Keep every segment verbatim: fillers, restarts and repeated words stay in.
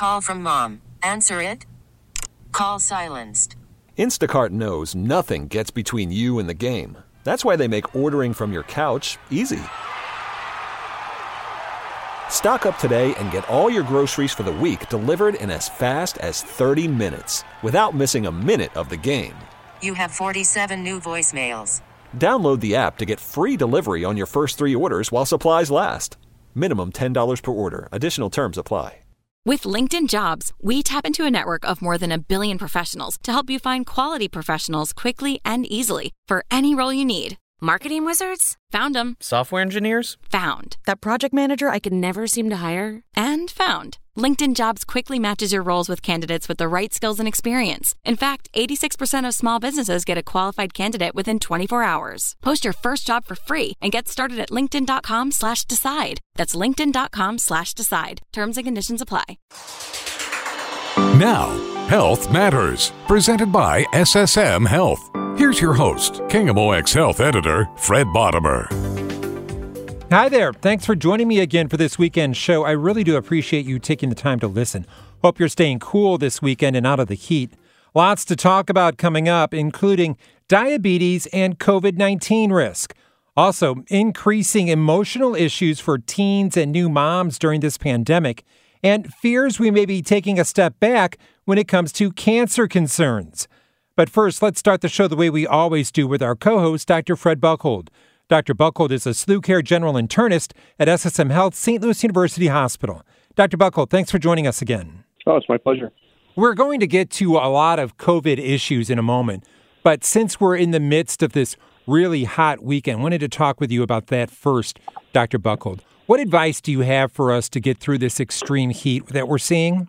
call from mom. Answer it. Call silenced. Instacart knows nothing gets between you and the game. That's why they make ordering from your couch easy. Stock up today and get all your groceries for the week delivered in as fast as thirty minutes without missing a minute of the game. You have forty-seven new voicemails. Download the app to get free delivery on your first three orders while supplies last. Minimum ten dollars per order. Additional terms apply. With LinkedIn Jobs, we tap into a network of more than a billion professionals to help you find quality professionals quickly and easily for any role you need. Marketing wizards? Found them. Software engineers? Found. That project manager I could never seem to hire? And found. LinkedIn Jobs quickly matches your roles with candidates with the right skills and experience. In fact, eighty-six percent of small businesses get a qualified candidate within twenty-four hours. Post your first job for free and get started at linkedin.com slash decide. That's linkedin.com slash decide. Terms and conditions apply. Now, Health Matters, presented by S S M Health. Here's your host, K M O X Health editor, Fred Bodimer. Hi there. Thanks for joining me again for this weekend show. I really do appreciate you taking the time to listen. Hope you're staying cool this weekend and out of the heat. Lots to talk about coming up, including diabetes and covid nineteen risk. Also, increasing emotional issues for teens and new moms during this pandemic, and fears we may be taking a step back when it comes to cancer concerns. But first, let's start the show the way we always do with our co-host, Doctor Fred Buchhold. Doctor Buchhold is a SLU Care General Internist at S S M Health Saint Louis University Hospital. Doctor Buchhold, thanks for joining us again. Oh, it's my pleasure. We're going to get to a lot of COVID issues in a moment, but since we're in the midst of this really hot weekend, I wanted to talk with you about that first, Doctor Buchhold. What advice do you have for us to get through this extreme heat that we're seeing?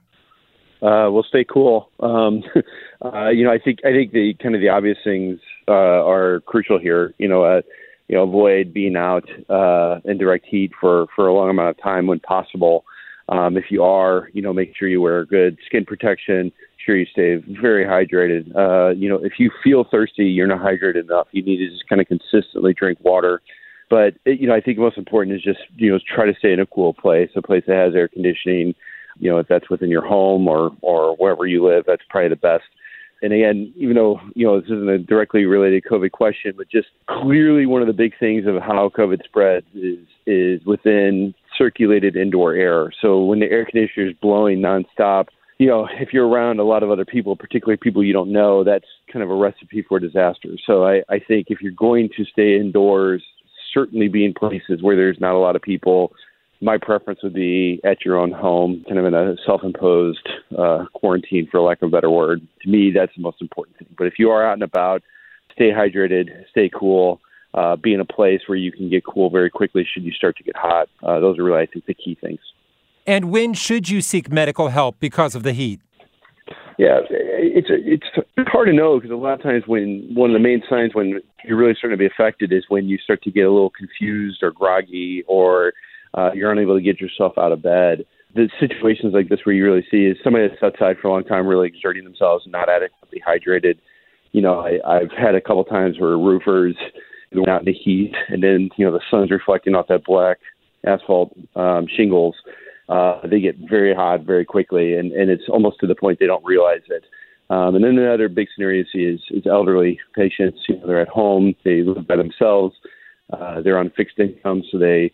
Uh, we'll stay cool. Um, uh, you know, I think I think the kind of the obvious things uh, are crucial here. You know, uh, you know, avoid being out uh, in direct heat for, for a long amount of time when possible. Um, if you are, you know, make sure you wear good skin protection. Sure you stay very hydrated. Uh, you know, if you feel thirsty, you're not hydrated enough. You need to just kind of consistently drink water. But you know, I think most important is just you know try to stay in a cool place, a place that has air conditioning. You know, if that's within your home or, or wherever you live, that's probably the best. And again, even though, you know, this isn't a directly related COVID question, but just clearly one of the big things of how COVID spreads is is within circulated indoor air. So when the air conditioner is blowing nonstop, you know, if you're around a lot of other people, particularly people you don't know, that's kind of a recipe for disaster. So I, I think if you're going to stay indoors, certainly be in places where there's not a lot of people. My preference would be at your own home, kind of in a self-imposed uh, quarantine, for lack of a better word. To me, that's the most important thing. But if you are out and about, stay hydrated, stay cool, uh, be in a place where you can get cool very quickly should you start to get hot. Uh, those are really, I think, the key things. And when should you seek medical help because of the heat? Yeah, it's it's hard to know because a lot of times when one of the main signs when you're really starting to be affected is when you start to get a little confused or groggy or Uh, you're unable to get yourself out of bed. The situations like this where you really see is somebody that's outside for a long time really exerting themselves and not adequately hydrated. You know, I, I've had a couple times where roofers went out in the heat and then, you know, the sun's reflecting off that black asphalt um, shingles. Uh, they get very hot very quickly, and, and it's almost to the point they don't realize it. Um, and then another big scenario is, is elderly patients. You know, they're at home, they live by themselves, uh, they're on fixed income, so they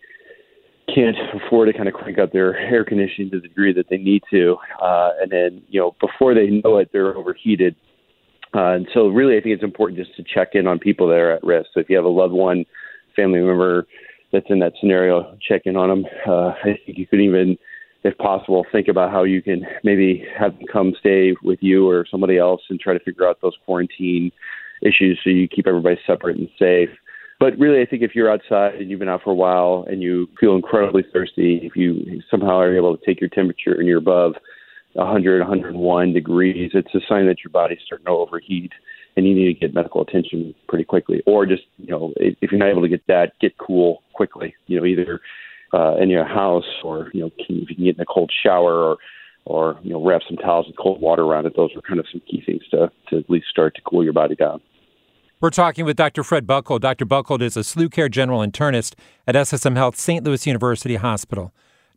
can't afford to kind of crank up their air conditioning to the degree that they need to. Uh, and then, you know, before they know it, they're overheated. Uh, and so really, I think it's important just to check in on people that are at risk. So if you have a loved one, family member that's in that scenario, check in on them. Uh, I think you could even, if possible, think about how you can maybe have them come stay with you or somebody else and try to figure out those quarantine issues so you keep everybody separate and safe. But really, I think if you're outside and you've been out for a while and you feel incredibly thirsty, if you somehow are able to take your temperature and you're above one hundred, one hundred one degrees, it's a sign that your body's starting to overheat and you need to get medical attention pretty quickly. Or just, you know, if you're not able to get that, get cool quickly, you know, either uh, in your house or, you know, can, if you can get in a cold shower or, or, you know, wrap some towels with cold water around it. Those are kind of some key things to, to at least start to cool your body down. We're talking with Doctor Fred Buchhold. Doctor Buchhold is a SLU Care General Internist at S S M Health Saint Louis University Hospital.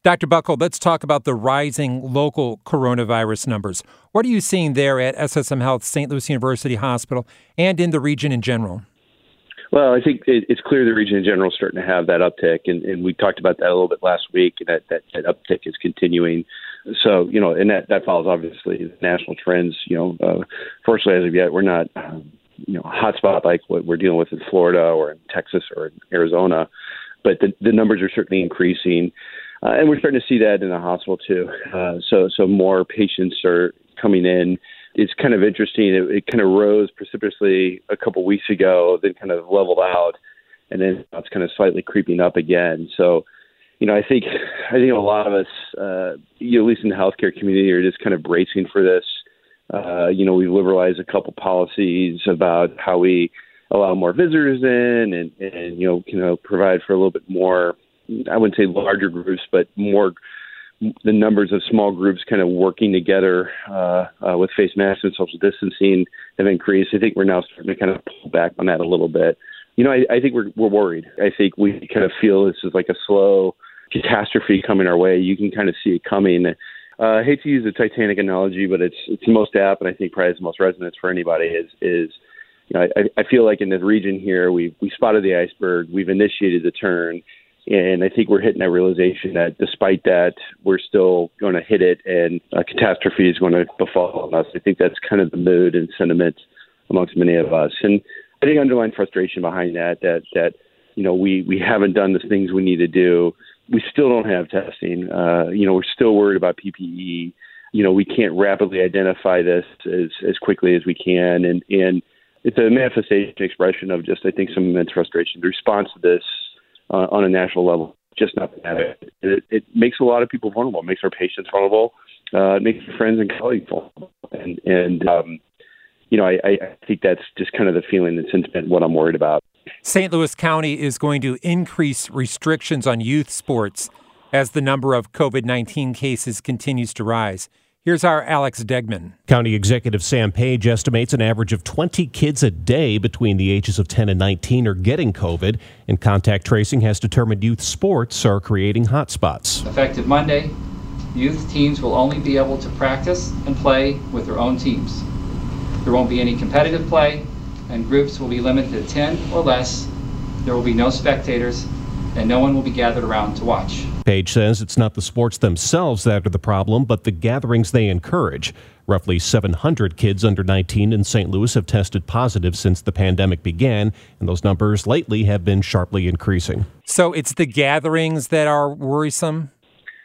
Doctor Buckle, let's talk about the rising local coronavirus numbers. What are you seeing there at S S M Health, Saint Louis University Hospital, and in the region in general? Well, I think it's clear the region in general is starting to have that uptick, and, and we talked about that a little bit last week, and that, that, that uptick is continuing. So, you know, and that, that follows, obviously, the national trends. You know, uh, fortunately, as of yet, we're not, um, you know, a hotspot like what we're dealing with in Florida or in Texas or in Arizona, but the, the numbers are certainly increasing. Uh, and we're starting to see that in the hospital, too. Uh, so so more patients are coming in. It's kind of interesting. It, it kind of rose precipitously a couple weeks ago, then kind of leveled out, and then it's kind of slightly creeping up again. So, you know, I think I think a lot of us, uh, you know, at least in the healthcare community, are just kind of bracing for this. Uh, you know, we've liberalized a couple policies about how we allow more visitors in and, and you know, you know, provide for a little bit more, I wouldn't say larger groups, but more the numbers of small groups kind of working together uh, uh, with face masks and social distancing have increased. I think we're now starting to kind of pull back on that a little bit. You know, I, I think we're we're worried. I think we kind of feel this is like a slow catastrophe coming our way. You can kind of see it coming. Uh, I hate to use the Titanic analogy, but it's it's the most apt, and I think probably has the most resonance for anybody. Is is you know, I, I feel like in the region here, we we spotted the iceberg, we've initiated the turn. And I think we're hitting that realization that despite that, we're still going to hit it and a catastrophe is going to befall us. I think that's kind of the mood and sentiment amongst many of us. And I think underlying frustration behind that, that, that you know, we, we haven't done the things we need to do. We still don't have testing. Uh, you know, we're still worried about P P E. You know, we can't rapidly identify this as, as quickly as we can. And, and it's a manifestation expression of just, I think, some immense frustration. The response to this, Uh, on a national level, just not that. It, it, it makes a lot of people vulnerable. It makes our patients vulnerable. Uh, it makes your friends and colleagues vulnerable. And, and um, you know, I, I think that's just kind of the feeling and sentiment, what I'm worried about. Saint Louis County is going to increase restrictions on youth sports as the number of COVID nineteen cases continues to rise. Here's our Alex Degman. County Executive Sam Page estimates an average of twenty kids a day between the ages of ten and nineteen are getting COVID, and contact tracing has determined youth sports are creating hotspots. Effective Monday, youth teams will only be able to practice and play with their own teams. There won't be any competitive play, and groups will be limited to ten or less. There will be no spectators, and no one will be gathered around to watch. Page says it's not the sports themselves that are the problem, but the gatherings they encourage. Roughly seven hundred kids under nineteen in Saint Louis have tested positive since the pandemic began, and those numbers lately have been sharply increasing. So it's the gatherings that are worrisome?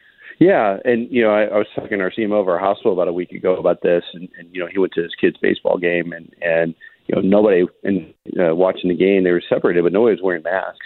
Yeah, and, you know, I, I was talking to our C M O of our hospital about a week ago about this, and, and you know, he went to his kid's baseball game, and, and you know, nobody, in, uh, watching the game, they were separated, but nobody was wearing masks.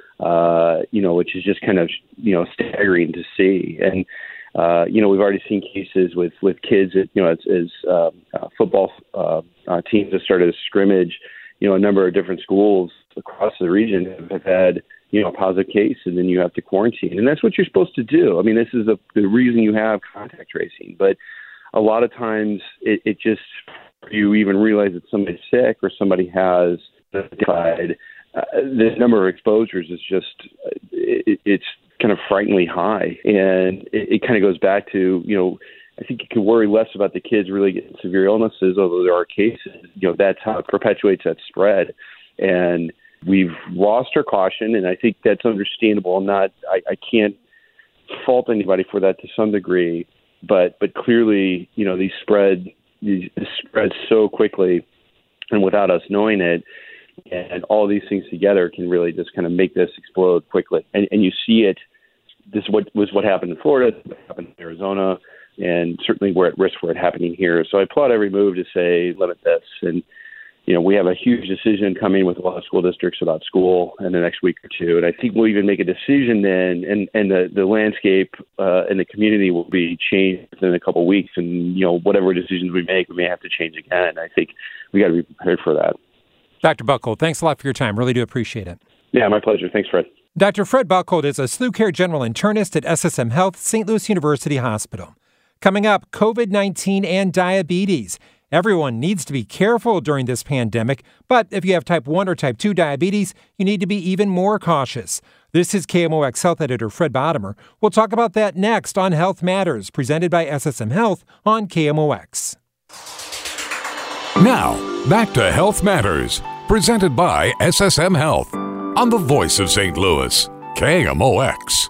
Uh, you know, which is just kind of, you know, staggering to see. And, uh, you know, we've already seen cases with, with kids, that, you know, as, as uh, uh, football uh, uh, teams have started a scrimmage, you know, a number of different schools across the region have had, you know, a positive case, and then you have to quarantine. And that's what you're supposed to do. I mean, this is a, the reason you have contact tracing. But a lot of times it, it just, you even realize that somebody's sick or somebody has died. Uh, the number of exposures is just, it, it's kind of frighteningly high. And it, it kind of goes back to, you know, I think you can worry less about the kids really getting severe illnesses, although there are cases. You know, that's how it perpetuates that spread. And we've lost our caution, and I think that's understandable. I'm not, I, I can't fault anybody for that to some degree, but but clearly, you know, these spread, these spread so quickly, and without us knowing it. And all these things together can really just kind of make this explode quickly. And, and you see it. This what was what happened in Florida, what happened in Arizona, and certainly we're at risk for it happening here. So I applaud every move to say limit this. And you know, we have a huge decision coming with a lot of school districts about school in the next week or two. And I think we'll even make a decision then, and and the the landscape uh, in the community will be changed in a couple of weeks. And you know, whatever decisions we make, we may have to change again. I think we got to be prepared for that. Doctor Buckhold, thanks a lot for your time. Really do appreciate it. Yeah, my pleasure. Thanks, Fred. Doctor Fred Buckhold is a S L U Care General Internist at S S M Health, Saint Louis University Hospital. Coming up, COVID nineteen and diabetes. Everyone needs to be careful during this pandemic, but if you have type one or type two diabetes, you need to be even more cautious. This is K M O X Health Editor Fred Bodimer. We'll talk about that next on Health Matters, presented by S S M Health on K M O X. Now, back to Health Matters, presented by S S M Health on the voice of Saint Louis, K M O X.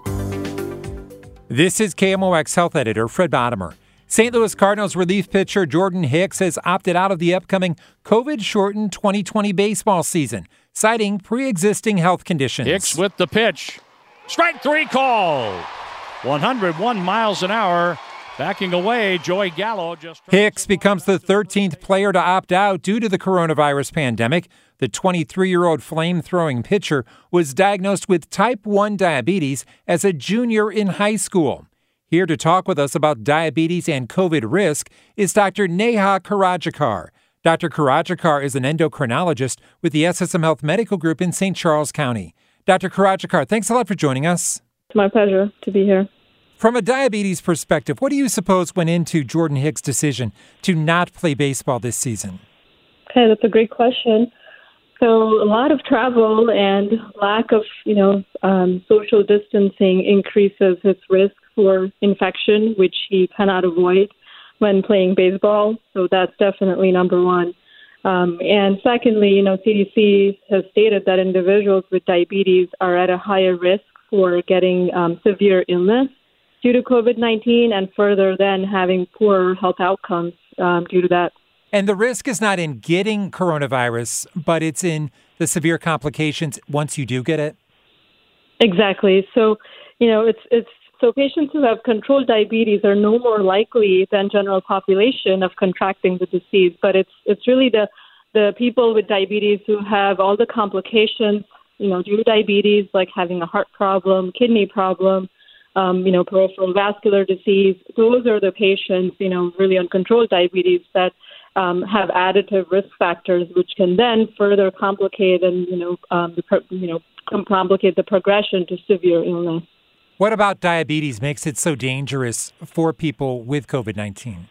This is K M O X Health Editor Fred Bodimer. Saint Louis Cardinals relief pitcher Jordan Hicks has opted out of the upcoming COVID-shortened twenty twenty baseball season, citing pre-existing health conditions. Hicks with the pitch. Strike three call. one hundred one miles an hour. Backing away, Joey Gallo just... Hicks becomes the thirteenth player to opt out due to the coronavirus pandemic. The twenty-three-year-old flame-throwing pitcher was diagnosed with type one diabetes as a junior in high school. Here to talk with us about diabetes and COVID risk is Doctor Neha Karajakar. Doctor Karajakar is an endocrinologist with the S S M Health Medical Group in Saint Charles County. Doctor Karajakar, thanks a lot for joining us. It's my pleasure to be here. From a diabetes perspective, what do you suppose went into Jordan Hicks' decision to not play baseball this season? Okay, that's a great question. So a lot of travel and lack of, you know, um, social distancing increases his risk for infection, which he cannot avoid when playing baseball. So that's definitely number one. Um, and secondly, you know, C D C has stated that individuals with diabetes are at a higher risk for getting um, severe illness due to COVID nineteen, and further then having poor health outcomes um, due to that. And the risk is not in getting coronavirus, but it's in the severe complications once you do get it? Exactly. So, you know, it's it's so patients who have controlled diabetes are no more likely than general population of contracting the disease. But it's it's really the the people with diabetes who have all the complications, you know, due to diabetes, like having a heart problem, kidney problem, um, you know, peripheral vascular disease. Those are the patients, you know, really uncontrolled diabetes that um, have additive risk factors, which can then further complicate and, you know, um, the, you know, complicate the progression to severe illness. What about diabetes makes it so dangerous for people with COVID nineteen?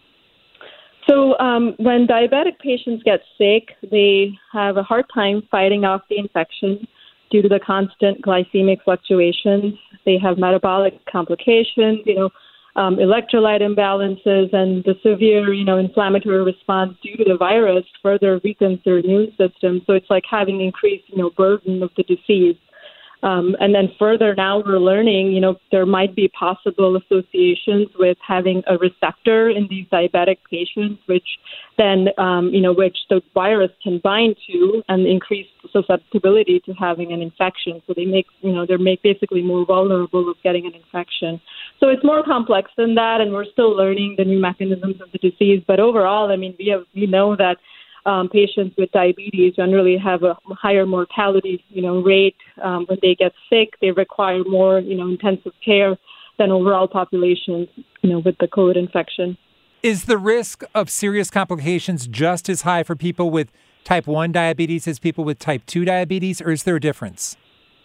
So um, when diabetic patients get sick, they have a hard time fighting off the infection due to the constant glycemic fluctuations. They have metabolic complications, you know, um, electrolyte imbalances, and the severe, you know, inflammatory response due to the virus further weakens their immune system. So it's like having increased, you know, burden of the disease. Um, and then further now we're learning, you know, there might be possible associations with having a receptor in these diabetic patients, which then, um, you know, which the virus can bind to and increase susceptibility to having an infection. So they make, you know, they're make basically more vulnerable of getting an infection. So it's more complex than that, and we're still learning the new mechanisms of the disease. But overall, I mean, we have we know that Um, patients with diabetes generally have a higher mortality, you know, rate. Um, when they get sick, they require more, you know, intensive care than overall populations, you know, with the COVID infection. Is the risk of serious complications just as high for people with type one diabetes as people with type two diabetes, or is there a difference?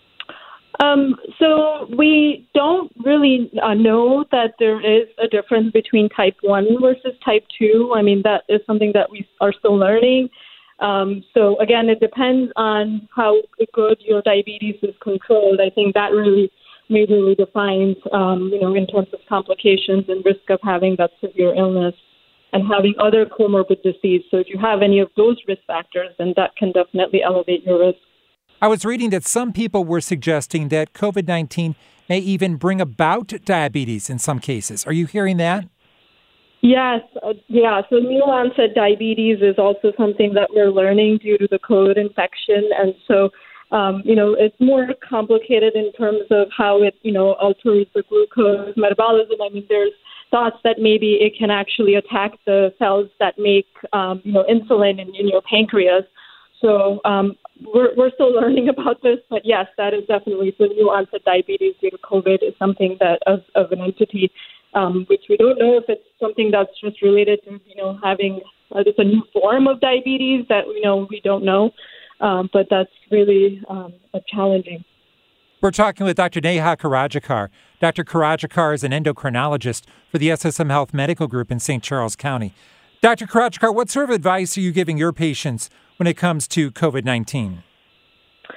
Um, so we don't really uh, know that there is a difference between type one versus type two. I mean, that is something that we are still learning. Um, so again, it depends on how good your diabetes is controlled. I think that really majorly defines, um, you know, in terms of complications and risk of having that severe illness and having other comorbid disease. So if you have any of those risk factors, then that can definitely elevate your risk. I was reading that some people were suggesting that COVID nineteen may even bring about diabetes in some cases. Are you hearing that? Yes. Uh, yeah. So new onset diabetes is also something that we're learning due to the COVID infection. And so, um, you know, it's more complicated in terms of how it, you know, alters the glucose metabolism. I mean, there's thoughts that maybe it can actually attack the cells that make, um, you know, insulin in, in your pancreas. So um, we're, we're still learning about this, but yes, that is definitely so new onset diabetes due to COVID is something that of, of an entity, um, which we don't know if it's something that's just related to, you know, having uh, it's a new form of diabetes that, you know, we don't know, um, but that's really um, challenging. We're talking with Doctor Neha Karajakar. Doctor Karajakar is an endocrinologist for the S S M Health Medical Group in Saint Charles County. Doctor Karajakar, what sort of advice are you giving your patients when it comes to COVID nineteen?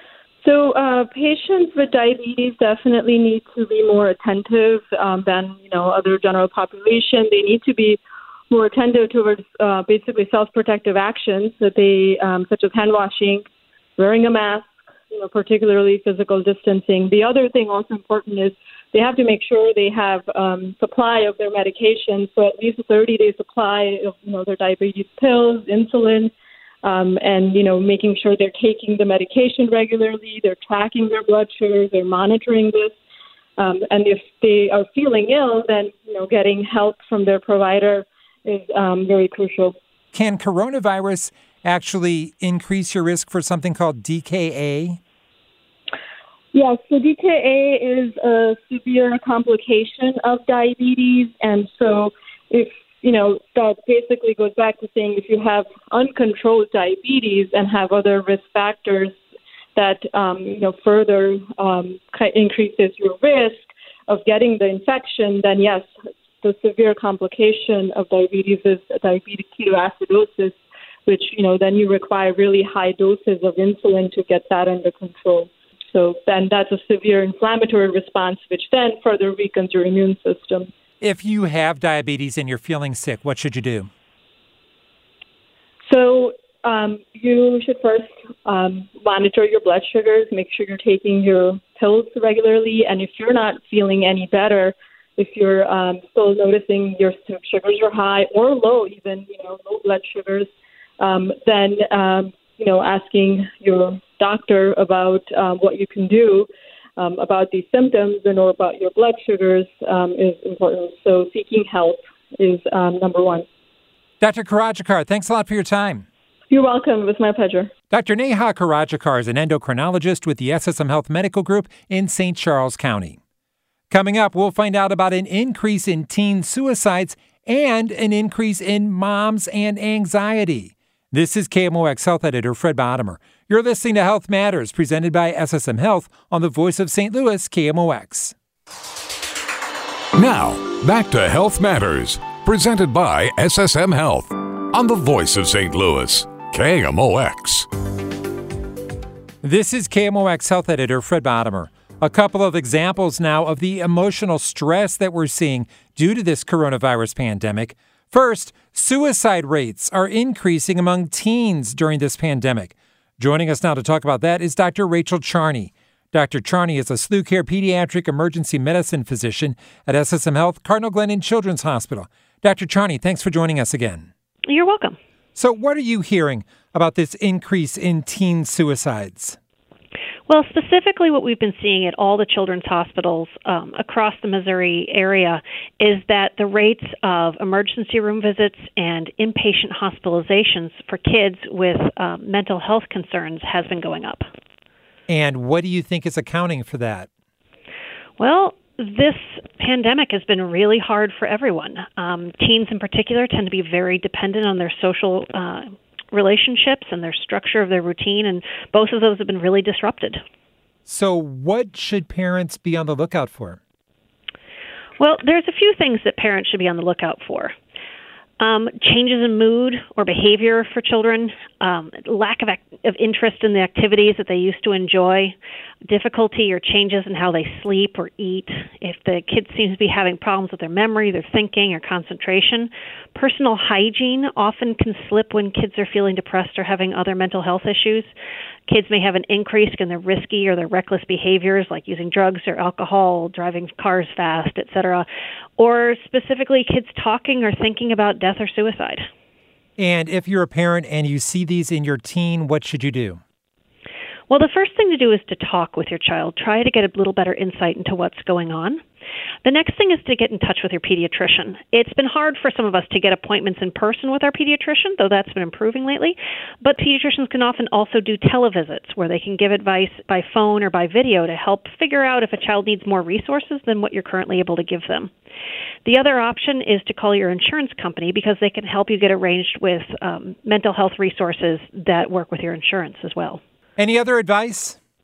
So uh, patients with diabetes definitely need to be more attentive um, than, you know, other general population. They need to be more attentive towards uh, basically self-protective actions that they, um, such as hand washing, wearing a mask, you know, particularly physical distancing. The other thing also important is they have to make sure they have um, supply of their medication, so at least a thirty-day supply of, you know, their diabetes pills, insulin, um, and, you know, making sure they're taking the medication regularly, they're tracking their blood sugar, they're monitoring this. Um, and if they are feeling ill, then, you know, getting help from their provider is um, very crucial. Can coronavirus actually increase your risk for something called D K A? Yes, so D K A is a severe complication of diabetes, and so if, you know, that basically goes back to saying if you have uncontrolled diabetes and have other risk factors that, um, you know, further um, increases your risk of getting the infection, then yes, the severe complication of diabetes is diabetic ketoacidosis, which, you know, then you require really high doses of insulin to get that under control. So then that's a severe inflammatory response, which then further weakens your immune system. If you have diabetes and you're feeling sick, what should you do? So um, you should first um, monitor your blood sugars, make sure you're taking your pills regularly, and if you're not feeling any better, if you're um, still noticing your sugars are high or low, even, you know, low blood sugars, um, then, um, you know, asking your doctor about um, what you can do um, about these symptoms and or about your blood sugars um, is important. So seeking help is um, number one. Doctor Karajakar, thanks a lot for your time. You're welcome. It was my pleasure. Doctor Neha Karajakar is an endocrinologist with the S S M Health Medical Group in Saint Charles County. Coming up, we'll find out about an increase in teen suicides and an increase in moms and anxiety. This is K M O X Health Editor Fred Bottomer. You're listening to Health Matters, presented by S S M Health on the Voice of Saint Louis, K M O X. Now, back to Health Matters, presented by S S M Health on the Voice of Saint Louis, K M O X. This is K M O X Health Editor Fred Bottomer. A couple of examples now of the emotional stress that we're seeing due to this coronavirus pandemic. First, suicide rates are increasing among teens during this pandemic. Joining us now to talk about that is Doctor Rachel Charney. Doctor Charney is a S L U Care pediatric emergency medicine physician at S S M Health Cardinal Glennon Children's Hospital. Doctor Charney, thanks for joining us again. You're welcome. So what are you hearing about this increase in teen suicides? Well, specifically what we've been seeing at all the children's hospitals um, across the Missouri area is that the rates of emergency room visits and inpatient hospitalizations for kids with um, mental health concerns has been going up. And what do you think is accounting for that? Well, this pandemic has been really hard for everyone. Um, teens in particular tend to be very dependent on their social uh relationships and their structure of their routine, and both of those have been really disrupted. So what should parents be on the lookout for? Well, there's a few things that parents should be on the lookout for. Um, changes in mood or behavior for children, um, lack of, act- of interest in the activities that they used to enjoy, difficulty or changes in how they sleep or eat, if the kid seems to be having problems with their memory, their thinking, or concentration. Personal hygiene often can slip when kids are feeling depressed or having other mental health issues. Kids may have an increase in their risky or their reckless behaviors, like using drugs or alcohol, driving cars fast, et cetera, or specifically kids talking or thinking about death or suicide. And if you're a parent and you see these in your teen, what should you do? Well, the first thing to do is to talk with your child. Try to get a little better insight into what's going on. The next thing is to get in touch with your pediatrician. It's been hard for some of us to get appointments in person with our pediatrician, though that's been improving lately. But pediatricians can often also do televisits where they can give advice by phone or by video to help figure out if a child needs more resources than what you're currently able to give them. The other option is to call your insurance company because they can help you get arranged with um, mental health resources that work with your insurance as well. Any other advice?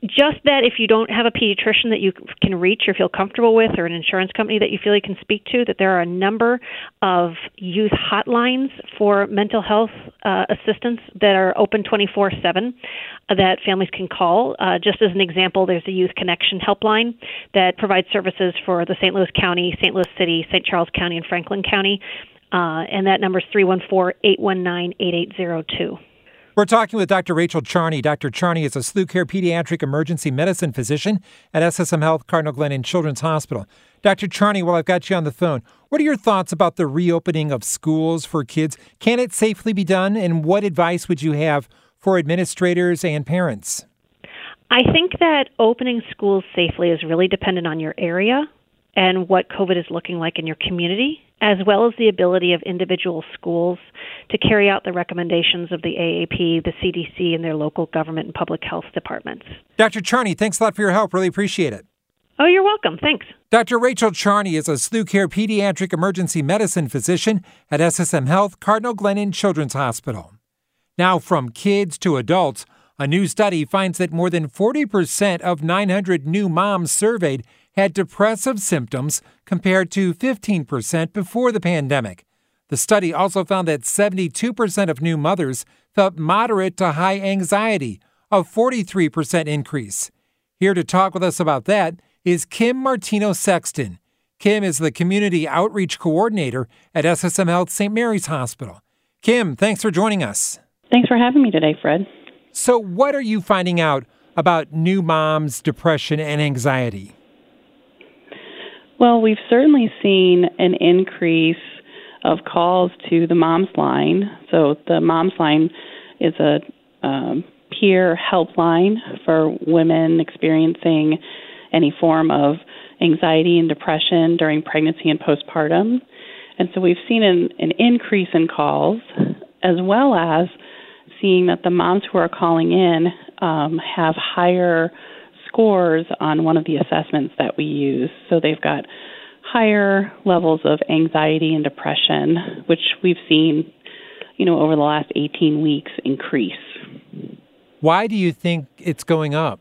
Just that if you don't have a pediatrician that you can reach or feel comfortable with, or an insurance company that you feel you can speak to, that there are a number of youth hotlines for mental health uh, assistance that are open twenty-four seven uh, that families can call. Uh, just as an example, there's a Youth Connection helpline that provides services for the Saint Louis County, Saint Louis City, Saint Charles County, and Franklin County, uh, and that number is three one four, eight one nine, eight eight zero two. We're talking with Doctor Rachel Charney. Doctor Charney is a S L U Care pediatric emergency medicine physician at S S M Health Cardinal Glennon Children's Hospital. Doctor Charney, while I've got you on the phone, what are your thoughts about the reopening of schools for kids? Can it safely be done? And what advice would you have for administrators and parents? I think that opening schools safely is really dependent on your area and what COVID is looking like in your community, as well as the ability of individual schools to carry out the recommendations of the A A P, the C D C, and their local government and public health departments. Doctor Charney, thanks a lot for your help. Really appreciate it. Oh, you're welcome. Thanks. Doctor Rachel Charney is a S L U Care pediatric emergency medicine physician at S S M Health Cardinal Glennon Children's Hospital. Now, from kids to adults, a new study finds that more than forty percent of nine hundred new moms surveyed had depressive symptoms compared to fifteen percent before the pandemic. The study also found that seventy-two percent of new mothers felt moderate to high anxiety, a forty-three percent increase. Here to talk with us about that is Kim Martino Sexton. Kim is the Community Outreach Coordinator at S S M Health Saint Mary's Hospital. Kim, thanks for joining us. Thanks for having me today, Fred. So what are you finding out about new moms' depression and anxiety? Well, we've certainly seen an increase of calls to the Moms Line. So the Moms Line is a um, peer helpline for women experiencing any form of anxiety and depression during pregnancy and postpartum. And so we've seen an, an increase in calls, as well as seeing that the moms who are calling in um, have higher scores on one of the assessments that we use. So they've got higher levels of anxiety and depression, which we've seen, you know, over the last eighteen weeks increase. Why do you think it's going up?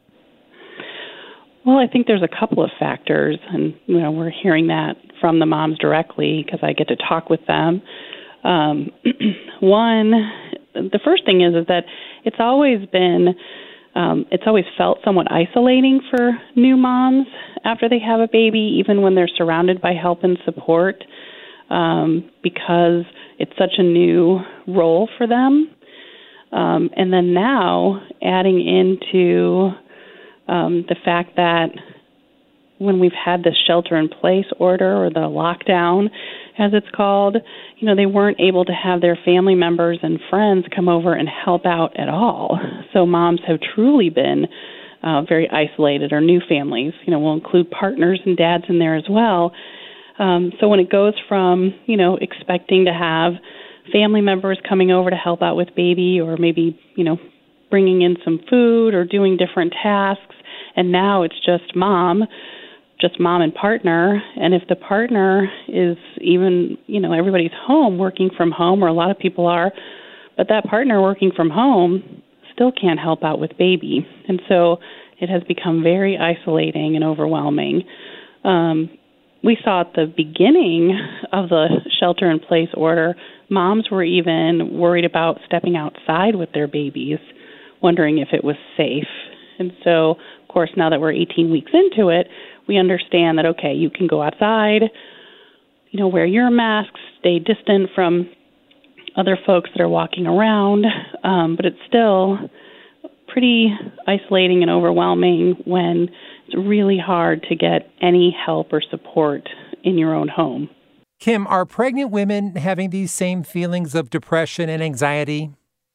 Well, I think there's a couple of factors, and, you know, we're hearing that from the moms directly because I get to talk with them. Um, one, the first thing is, is that it's always been Um, it's always felt somewhat isolating for new moms after they have a baby, even when they're surrounded by help and support, um, because it's such a new role for them. Um, and then now adding into um, the fact that when we've had the shelter-in-place order, or the lockdown, as it's called, you know, they weren't able to have their family members and friends come over and help out at all. So moms have truly been uh, very isolated, or new families. You know, we'll include partners and dads in there as well. Um, so when it goes from, you know, expecting to have family members coming over to help out with baby, or maybe, you know, bringing in some food or doing different tasks, and now it's just mom, just mom and partner. And if the partner is even, you know, everybody's home working from home, or a lot of people are, but that partner working from home still can't help out with baby. And so it has become very isolating and overwhelming. Um, we saw at the beginning of the shelter-in-place order, moms were even worried about stepping outside with their babies, wondering if it was safe. And so, of course, now that we're eighteen weeks into it, we understand that, okay, you can go outside, you know, wear your masks, stay distant from other folks that are walking around, um, but it's still pretty isolating and overwhelming when it's really hard to get any help or support in your own home. Kim, are pregnant women having these same feelings of depression and anxiety?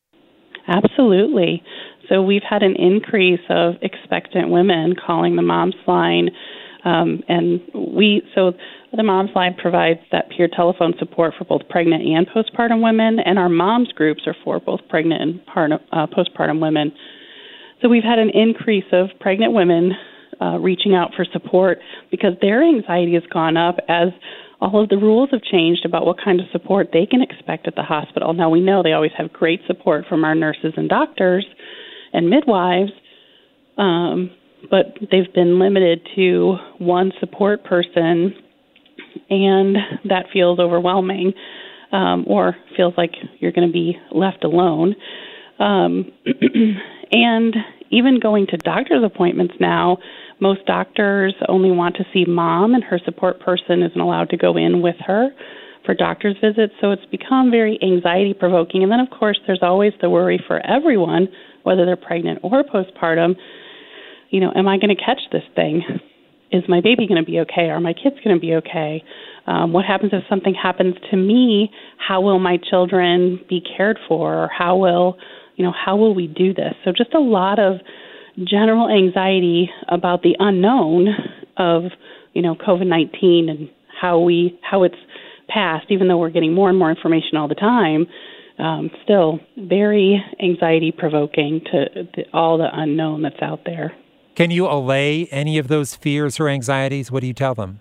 Absolutely. So we've had an increase of expectant women calling the Moms Line. Um, and we, so the Moms Line provides that peer telephone support for both pregnant and postpartum women, and our moms groups are for both pregnant and part, uh, postpartum women. So we've had an increase of pregnant women uh, reaching out for support because their anxiety has gone up as all of the rules have changed about what kind of support they can expect at the hospital. Now, we know they always have great support from our nurses and doctors and midwives, um, but they've been limited to one support person, and that feels overwhelming, um, or feels like you're going to be left alone. Um, and even going to doctor's appointments now, most doctors only want to see mom, and her support person isn't allowed to go in with her for doctor's visits. So it's become very anxiety-provoking. And then, of course, there's always the worry for everyone, whether they're pregnant or postpartum, you know, am I going to catch this thing? Is my baby going to be okay? Are my kids going to be okay? Um, what happens if something happens to me? How will my children be cared for? Or how will, you know, how will we do this? So just a lot of general anxiety about the unknown of, you know, COVID nineteen and how we, how it's passed, even though we're getting more and more information all the time. Um, still very anxiety-provoking to the, all the unknown that's out there. Can you allay any of those fears or anxieties? What do you tell them?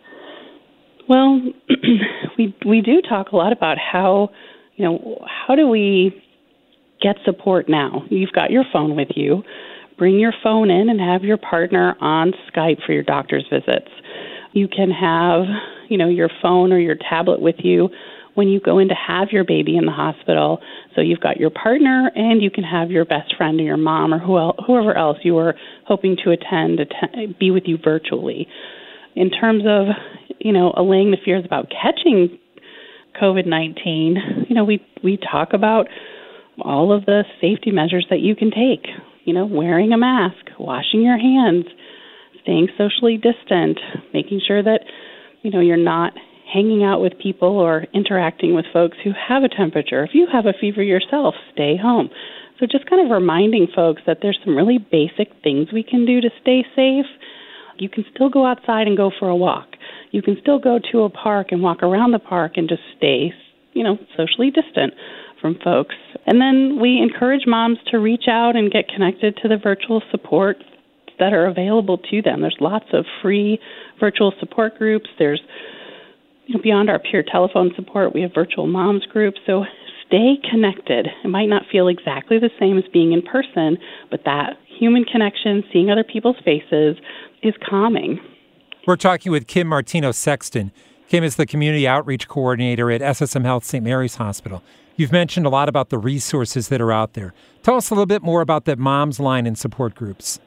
Well, we we do talk a lot about how, you know, how do we get support now? You've got your phone with you. Bring your phone in and have your partner on Skype for your doctor's visits. You can have, you know, your phone or your tablet with you when you go in to have your baby in the hospital. So you've got your partner, and you can have your best friend or your mom or who el- whoever else you were hoping to attend, attend, be with you virtually. In terms of, you know, allaying the fears about catching COVID nineteen, you know, we, we talk about all of the safety measures that you can take, you know, wearing a mask, washing your hands, staying socially distant, making sure that, you know, you're not hanging out with people or interacting with folks who have a temperature. If you have a fever yourself, stay home. So just kind of reminding folks that there's some really basic things we can do to stay safe. You can still go outside and go for a walk. You can still go to a park and walk around the park and just stay, you know, socially distant from folks. And then we encourage moms to reach out and get connected to the virtual support that are available to them. There's lots of free virtual support groups. There's, you know, beyond our peer telephone support, we have virtual moms groups. So stay connected. It might not feel exactly the same as being in person, but that human connection, seeing other people's faces, is calming. We're talking with Kim Martino Sexton. Kim is the Community Outreach Coordinator at S S M Health Saint Mary's Hospital. You've mentioned a lot about the resources that are out there. Tell us a little bit more about that Moms Line and support groups.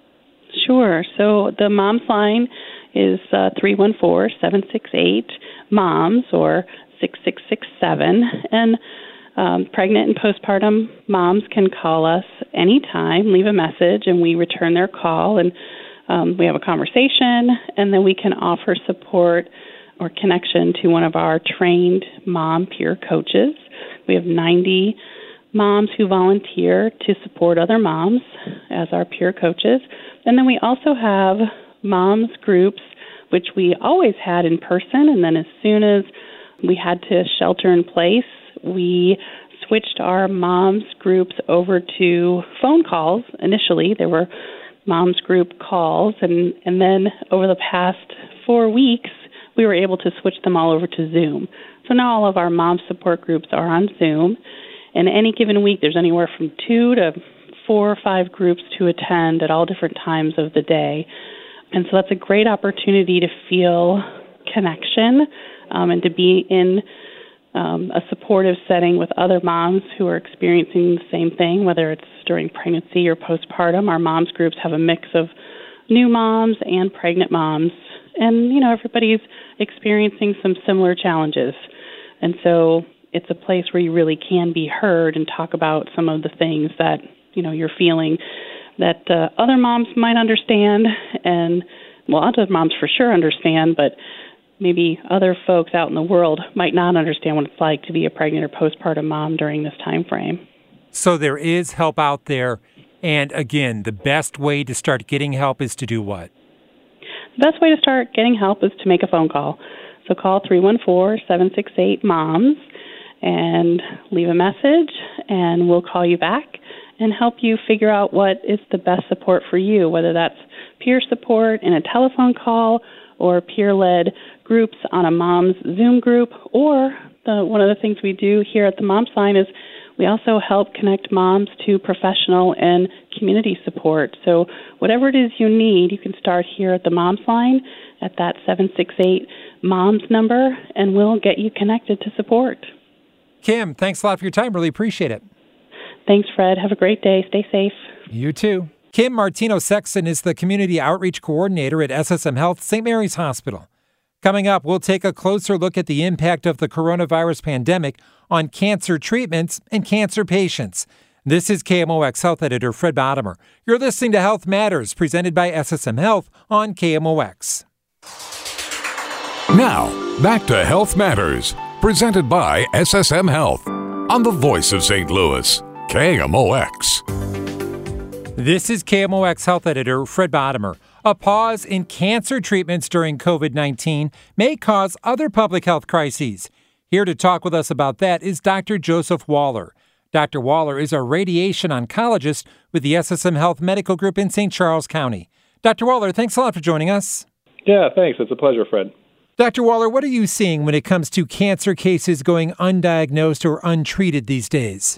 Sure. So the Moms Line is uh, three one four, seven six eight, MOMS or six six six seven. And um, pregnant and postpartum moms can call us anytime, leave a message, and we return their call. And um, we have a conversation, and then we can offer support or connection to one of our trained mom peer coaches. We have ninety moms who volunteer to support other moms as our peer coaches. And then we also have moms groups, which we always had in person. And then as soon as we had to shelter in place, we switched our moms groups over to phone calls. Initially, there were moms group calls. And, and then over the past four weeks, we were able to switch them all over to Zoom. So now all of our mom support groups are on Zoom. And any given week, there's anywhere from two to four or five groups to attend at all different times of the day. And so that's a great opportunity to feel connection um, and to be in um, a supportive setting with other moms who are experiencing the same thing, whether it's during pregnancy or postpartum. Our moms groups have a mix of new moms and pregnant moms. And, you know, everybody's experiencing some similar challenges. And so it's a place where you really can be heard and talk about some of the things that, you know, you're feeling that uh, other moms might understand. And, well, other moms for sure understand, but maybe other folks out in the world might not understand what it's like to be a pregnant or postpartum mom during this time frame. So there is help out there. And, again, the best way to start getting help is to do what? The best way to start getting help is to make a phone call. So call three one four, seven six eight, MOMS and leave a message, and we'll call you back and help you figure out what is the best support for you, whether that's peer support in a telephone call or peer-led groups on a mom's Zoom group, or the, one of the things we do here at the Moms Line is We also help connect moms to professional and community support. So whatever it is you need, you can start here at the Moms Line at that seven six eight MOMS number, and we'll get you connected to support. Kim, thanks a lot for your time. Really appreciate it. Thanks, Fred. Have a great day. Stay safe. You too. Kim Martino-Sexton is the Community Outreach Coordinator at S S M Health Saint Mary's Hospital. Coming up, we'll take a closer look at the impact of the coronavirus pandemic on cancer treatments and cancer patients. This is K M O X Health Editor Fred Bodimer. You're listening to Health Matters, presented by S S M Health on K M O X. Now, back to Health Matters, presented by S S M Health on the voice of Saint Louis, K M O X. This is K M O X Health Editor Fred Bodimer. A pause in cancer treatments during covid nineteen may cause other public health crises. Here to talk with us about that is Doctor Joseph Waller. Doctor Waller is a radiation oncologist with the S S M Health Medical Group in Saint Charles County. Doctor Waller, thanks a lot for joining us. Yeah, thanks. It's a pleasure, Fred. Doctor Waller, what are you seeing when it comes to cancer cases going undiagnosed or untreated these days?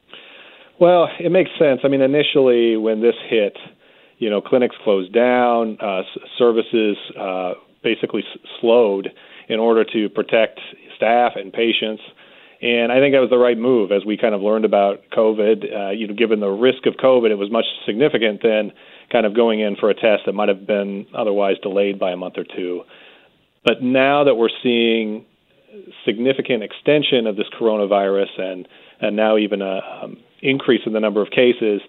Well, it makes sense. I mean, initially when this hit, you know, clinics closed down, uh, services uh, basically s- slowed in order to protect staff and patients. And I think that was the right move as we kind of learned about COVID. Uh, you know, given the risk of COVID, it was much significant than kind of going in for a test that might have been otherwise delayed by a month or two. But now that we're seeing significant extension of this coronavirus and, and now even a um, increase in the number of cases,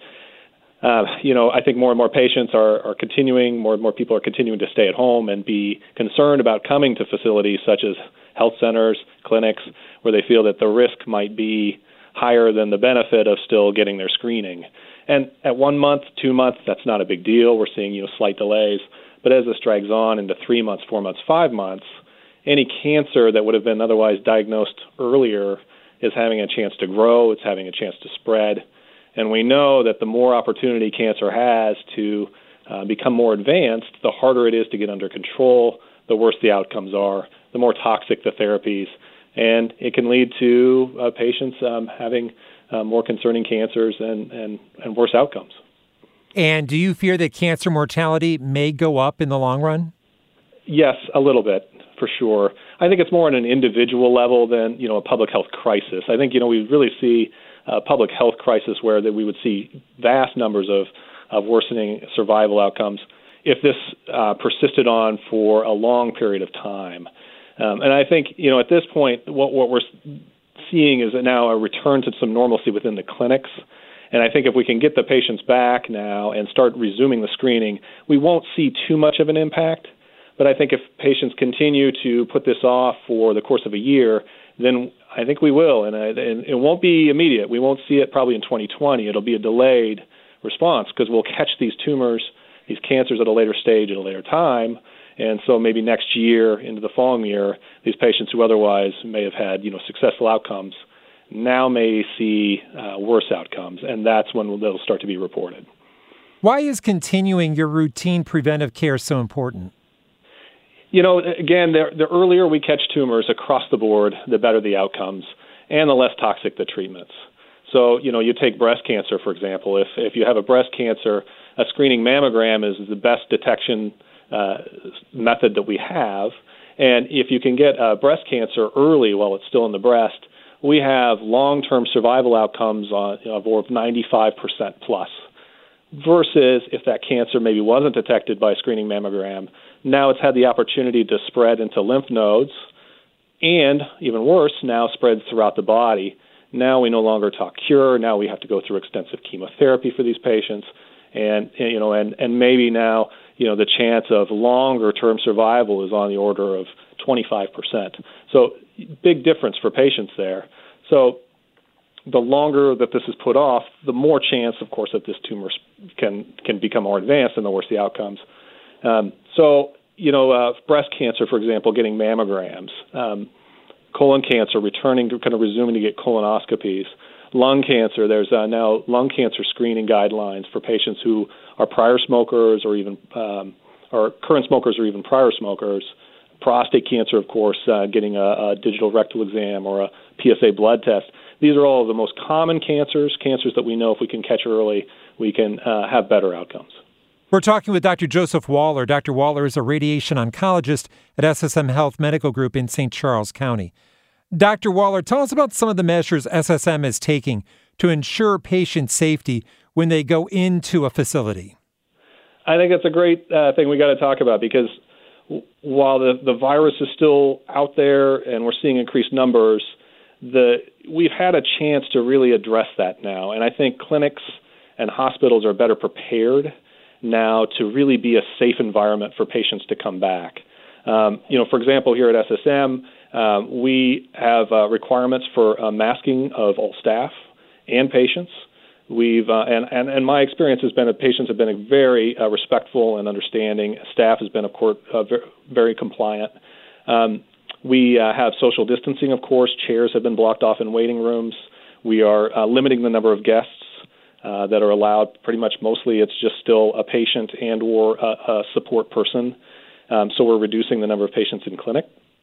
Uh, you know, I think more and more patients are, are continuing, more and more people are continuing to stay at home and be concerned about coming to facilities such as health centers, clinics, where they feel that the risk might be higher than the benefit of still getting their screening. And at one month, two months, that's not a big deal. We're seeing, you know, slight delays. But as this drags on into three months, four months, five months, any cancer that would have been otherwise diagnosed earlier is having a chance to grow. It's having a chance to spread. And we know that the more opportunity cancer has to uh, become more advanced, the harder it is to get under control, the worse the outcomes are, the more toxic the therapies. And it can lead to uh, patients um, having uh, more concerning cancers and, and, and worse outcomes. And do you fear that cancer mortality may go up in the long run? Yes, a little bit, for sure. I think it's more on an individual level than, you know, a public health crisis. I think, you know, we really see a public health crisis where that we would see vast numbers of, of worsening survival outcomes if this uh, persisted on for a long period of time. Um, and I think, you know, at this point, what, what we're seeing is now a return to some normalcy within the clinics. And I think if we can get the patients back now and start resuming the screening, we won't see too much of an impact. But I think if patients continue to put this off for the course of a year, then I think we will. And, I, and it won't be immediate. We won't see it probably in twenty twenty. It'll be a delayed response because we'll catch these tumors, these cancers at a later stage, at a later time. And so maybe next year, into the following year, these patients who otherwise may have had, you know, successful outcomes now may see uh, worse outcomes. And that's when they'll start to be reported. Why is continuing your routine preventive care so important? You know, again, the, the earlier we catch tumors across the board, the better the outcomes and the less toxic the treatments. So, you know, you take breast cancer, for example. If if you have a breast cancer, a screening mammogram is the best detection uh, method that we have. And if you can get uh, breast cancer early while it's still in the breast, we have long-term survival outcomes on, you know, of ninety-five percent plus. Versus if that cancer maybe wasn't detected by a screening mammogram, now it's had the opportunity to spread into lymph nodes and, even worse, now spreads throughout the body. Now we no longer talk cure. Now we have to go through extensive chemotherapy for these patients. And, you know, and, and maybe now, you know, the chance of longer-term survival is on the order of twenty-five percent. So big difference for patients there. So the longer that this is put off, the more chance, of course, that this tumor can can become more advanced and the worse the outcomes. Um, so, you know, uh, breast cancer, for example, getting mammograms, um, colon cancer, returning to kind of resuming to get colonoscopies, lung cancer, there's uh, now lung cancer screening guidelines for patients who are prior smokers or even um, or current smokers or even prior smokers. Prostate cancer, of course, uh, getting a, a digital rectal exam or a P S A blood test. these are all of the most common cancers, cancers that we know if we can catch early, we can uh, have better outcomes. We're talking with Doctor Joseph Waller. Doctor Waller is a radiation oncologist at S S M Health Medical Group in Saint Charles County. Doctor Waller, tell us about some of the measures S S M is taking to ensure patient safety when they go into a facility. I think that's a great uh, thing we got to talk about, because w- while the, the virus is still out there and we're seeing increased numbers, the we've had a chance to really address that now. And I think clinics and hospitals are better prepared now to really be a safe environment for patients to come back. Um, you know, for example, here at S S M, um, we have uh, requirements for uh, masking of all staff and patients. We've uh, and, and and my experience has been that patients have been very uh, respectful and understanding. Staff has been, of course, uh, very, very compliant. Um, we uh, have social distancing, of course. Chairs have been blocked off in waiting rooms. We are uh, limiting the number of guests uh, that are allowed. Pretty much, mostly, it's just still a patient and or a, a support person. Um, so we're reducing the number of patients in clinic.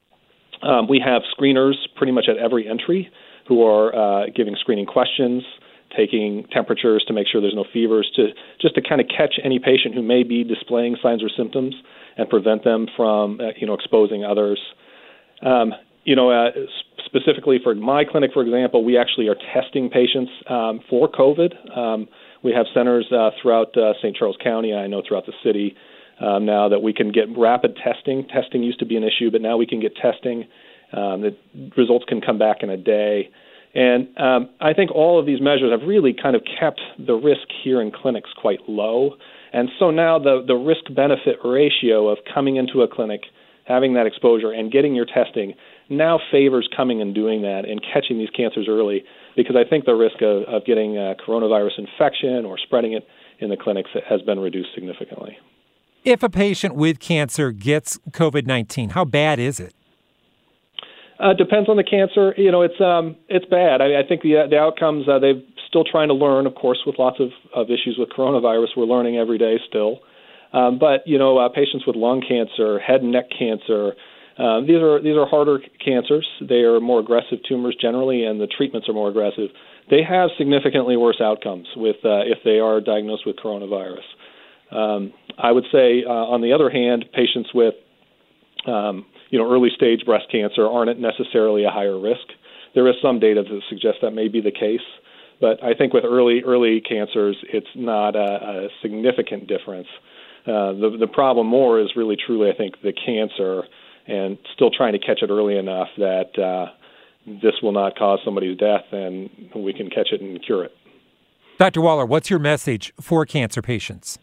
Um, we have screeners pretty much at every entry who are uh, giving screening questions, taking temperatures to make sure there's no fevers, to just to kind of catch any patient who may be displaying signs or symptoms and prevent them from, uh, you know, exposing others. Um, you know, uh, specifically for my clinic, for example, we actually are testing patients um, for COVID. Um, we have centers uh, throughout uh, Saint Charles County, I know throughout the city um, now, that we can get rapid testing. Testing used to be an issue, but now we can get testing. Um, the results can come back in a day. And um, I think all of these measures have really kind of kept the risk here in clinics quite low. And so now the, the risk-benefit ratio of coming into a clinic, having that exposure, and getting your testing now favors coming and doing that and catching these cancers early, because I think the risk of, of getting a coronavirus infection or spreading it in the clinics has been reduced significantly. If a patient with cancer gets COVID nineteen, how bad is it? Uh, depends on the cancer. You know, it's um, it's bad. I, I think the the outcomes, uh, they're still trying to learn, of course, with lots of, of issues with coronavirus. We're learning every day still. Um, but, you know, uh, patients with lung cancer, head and neck cancer, uh, these are these are harder cancers. They are more aggressive tumors generally, and the treatments are more aggressive. They have significantly worse outcomes with uh, if they are diagnosed with coronavirus. Um, I would say, uh, on the other hand, patients with um, you know, early stage breast cancer aren't necessarily a higher risk. There is some data that suggests that may be the case, but I think with early early cancers, it's not a, a significant difference. Uh, the the problem more is really truly, I think, the cancer, and still trying to catch it early enough that uh, this will not cause somebody's death, and we can catch it and cure it. Doctor Waller, what's your message for cancer patients?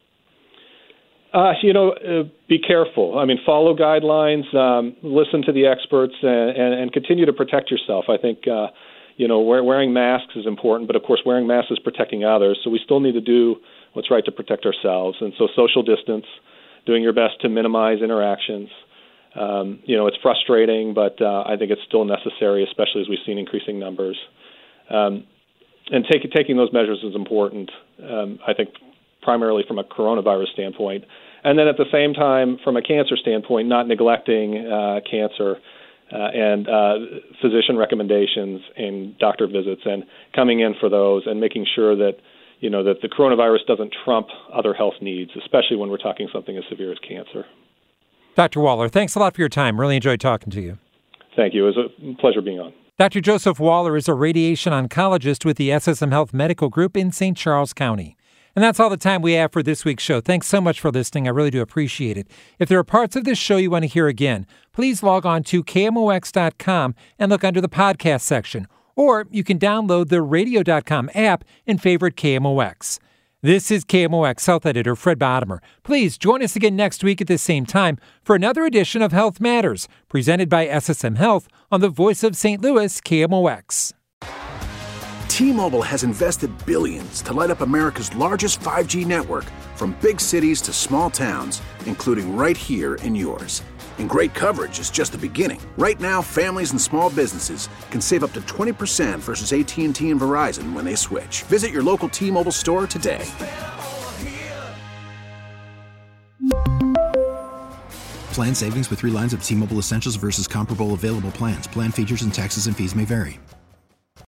Uh, you know, uh, be careful. I mean, follow guidelines, um, listen to the experts, and, and, and continue to protect yourself. I think, uh, you know, wear, wearing masks is important, but of course wearing masks is protecting others. So we still need to do what's right to protect ourselves. And so social distance, doing your best to minimize interactions. Um, you know, it's frustrating, but uh, I think it's still necessary, especially as we've seen increasing numbers. Um, and take, taking those measures is important, um, I think, primarily from a coronavirus standpoint. And then at the same time, from a cancer standpoint, not neglecting uh, cancer uh, and uh, physician recommendations and doctor visits, and coming in for those and making sure that, you know, that the coronavirus doesn't trump other health needs, especially when we're talking something as severe as cancer. Doctor Waller, thanks a lot for your time. Really enjoyed talking to you. Thank you. It was a pleasure being on. Doctor Joseph Waller is a radiation oncologist with the S S M Health Medical Group in Saint Charles County. And that's all the time we have for this week's show. Thanks so much for listening. I really do appreciate it. If there are parts of this show you want to hear again, please log on to K M O X dot com and look under the podcast section. Or you can download the radio dot com app and favorite K M O X. This is K M O X Health Editor Fred Bodimer. Please join us again next week at the same time for another edition of Health Matters, presented by S S M Health on the Voice of Saint Louis, K M O X. T-Mobile has invested billions to light up America's largest five G network, from big cities to small towns, including right here in yours. And great coverage is just the beginning. Right now, families and small businesses can save up to twenty percent versus A T and T and Verizon when they switch. Visit your local T-Mobile store today. Plan savings with three lines of T-Mobile Essentials versus comparable available plans. Plan features and taxes and fees may vary.